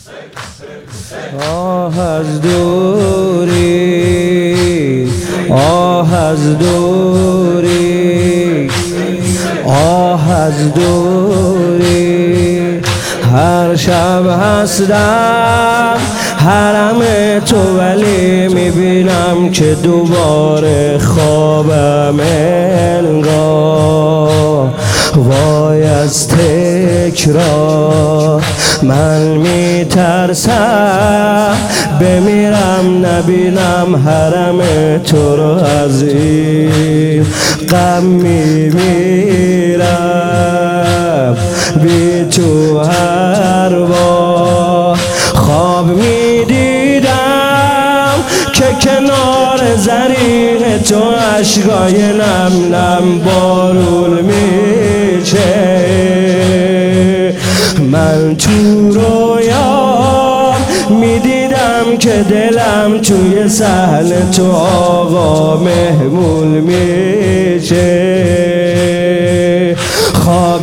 آه از دوری، آه از دوری، آه از دوری. هر شب هستم حرم تو ولی میبینم که دوباره خوابم انگار. وای از تکرار من میترسم بمیرم نبینم حرم تو رو. از این غم میمیرم بی تو هر بار. خواب میدیدم که کنار زریح تو اشکای نم نم بارون میشه. من تو رویام میدیدم که دلم توی صحن تو آقا مهمون میشه. خواب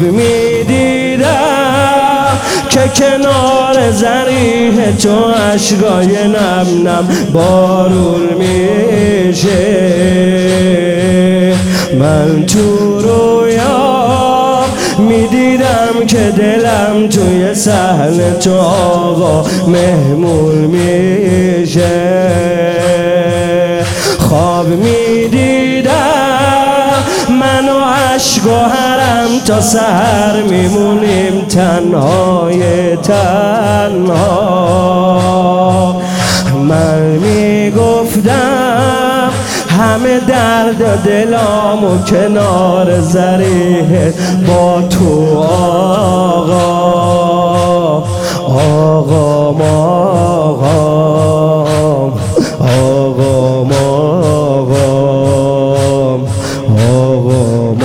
میدیدم که کنار زریح تو اشکای نم نم بارون میشه. من تو رویام میدیدم که دلم توی صحن تو آقا مهمون میشه. خواب میدیدم من و عشق و حرم تا سحر میمونیم تنهای تنها. من میگفتم همه درد دلامو کنار زریح با تو آقا. آقام آقام آقام آقام آقام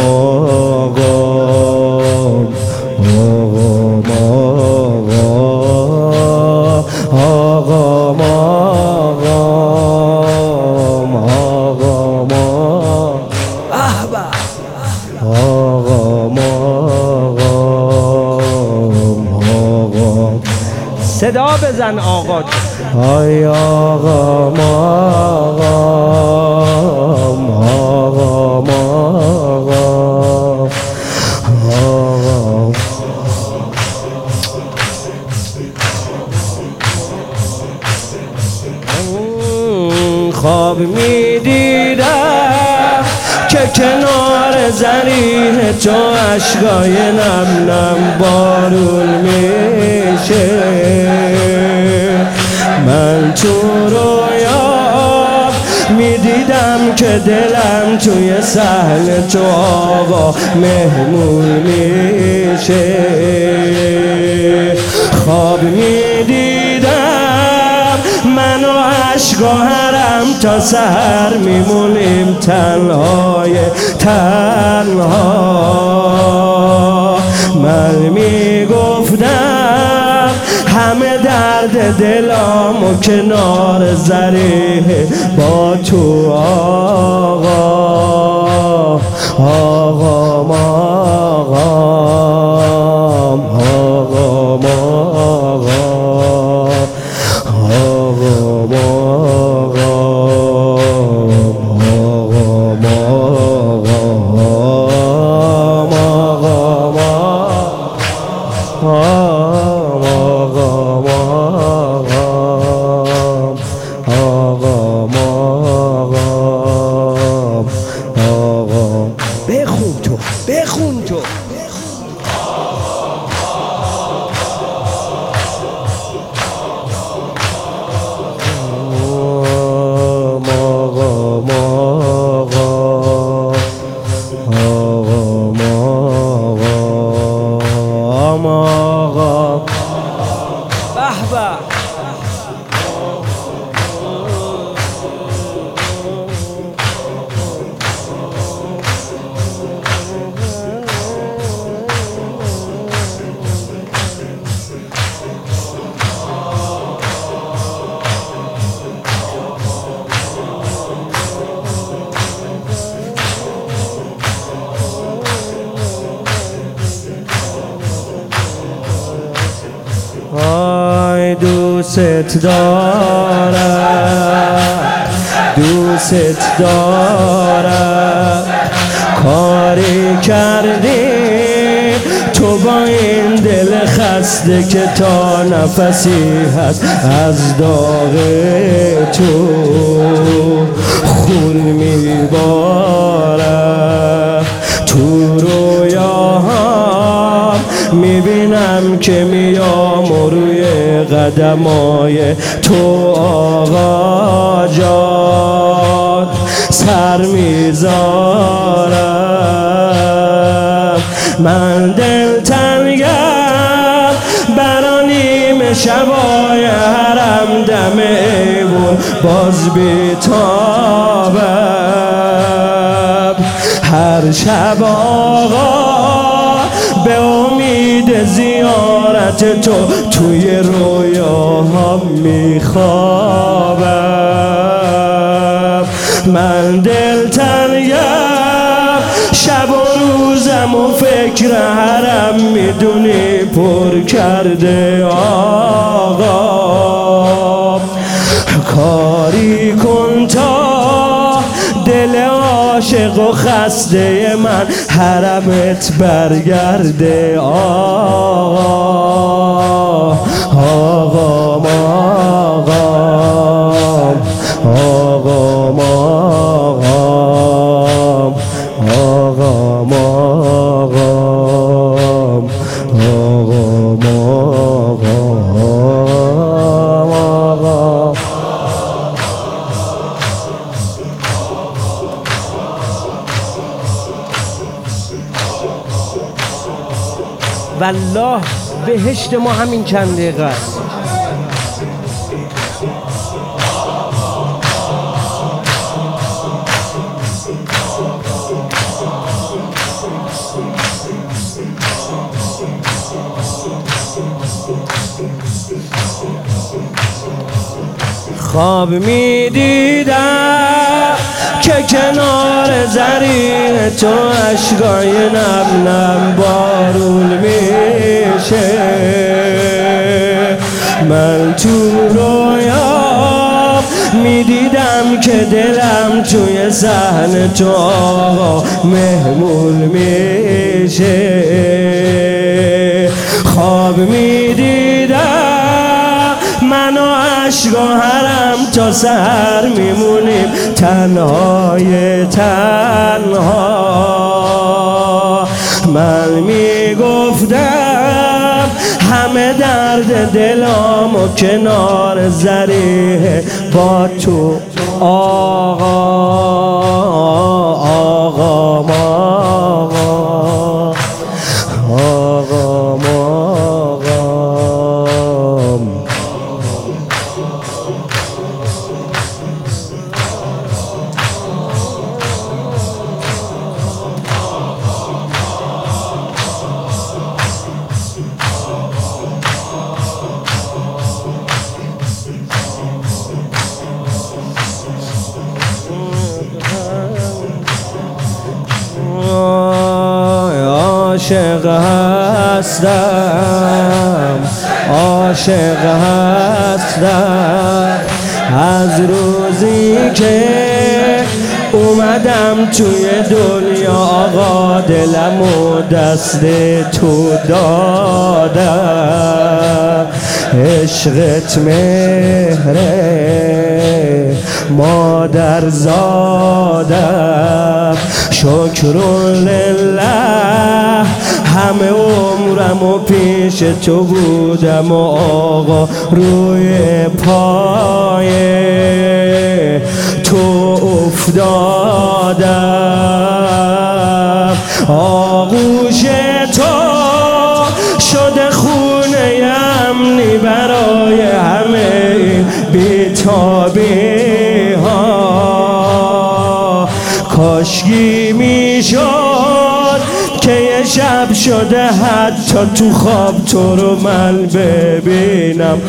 آقام آقام آقام آقام آقام آقام. صدا بزن آقا. آی آقام آقام آقام آقام. خواب میدیدم که کنار زریح تو اشکای نم نم بارون میشه. من تو رویام میدیدم که دلم توی صحن تو آقا مهمون میشه. خواب میدیدم من و عشق و حرم تا سحر میمونیم تنهای تنها. من میگفتم همه درد دلامو کنار زریح با تو آقا. آقام آقام آقام آقام بخون تو بخون تو. وای دوست دارم، دوست دارم. کاری کردی تو با این دل خسته که تا نفسی هست از داغ تو خون میبارم. تو رویاهام میبینم که میام و روی قدمای تو آقا جان سر میذارم. من دل تنگم برا نیمه شبای حرم دم ایوون باز بیتابم. هر شب آقا به امید زیارت تو توی رویاهم میخوابم. من دل تنگم شب و روزم و فکر حرم میدونی پر کرده آقا. کاری کن تا دل عاشق و خسته من حرمت برگرده آقا. آقا ماقام، آقا ماقام، آقا ماقام، آقا ماقام. والله بهشت ما همین چند دقیقه است. خواب میدیدم که کنار زرین تو اشکای نم نم بارون میشه. من تو رویام میدیدم که دلم توی صحن تو آقا مهمون میشه. خواب میدیدم من و عشق و حرم تا سحر میمونیم تنهای تنها. من میگفتم همه درد دلام و کنار زریح با تو آقا. آقا ماقام، آقا ماقام. عاشق هستم، عاشق هستم از روزی که اومدم توی دنیا آقا. دلم و دست تو دادم. عشقت مهره مادر زادم. شکر لله همه عمرم و پیش تو بودم و آقا روی پای تو افتادم. آغوش تو شده خونه امنی برای همه این بی‌تابی ها. کاشکی میشد که یه شب شده حتی تو خواب تو رو من ببینم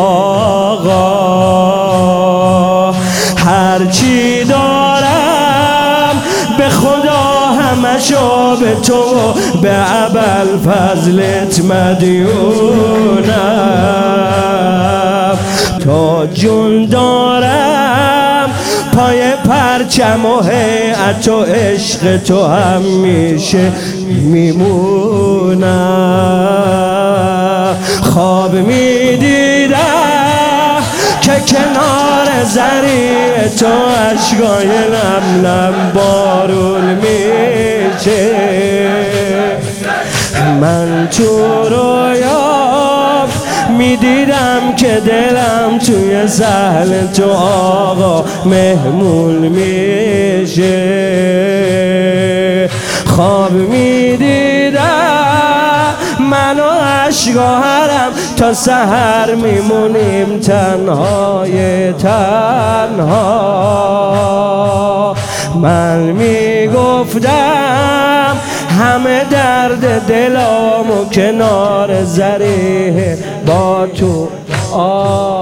آقا. هرچی دارم به خدا همشو به تو به ابوالفضلت مدیونم. پرچم و هیئت و عشق تو همیشه میمونم. خواب میدیدم که کنار زریع تو اشکای لم لم بارون میشه. من تو رویام میدیدم که دلم توی سهل تو آقا مهمون میشه. خواب میدیدم من و اشکارم تا سحر میمونیم تنهای تنها. من میگفتم همه درد دلامو کنار زریح با تو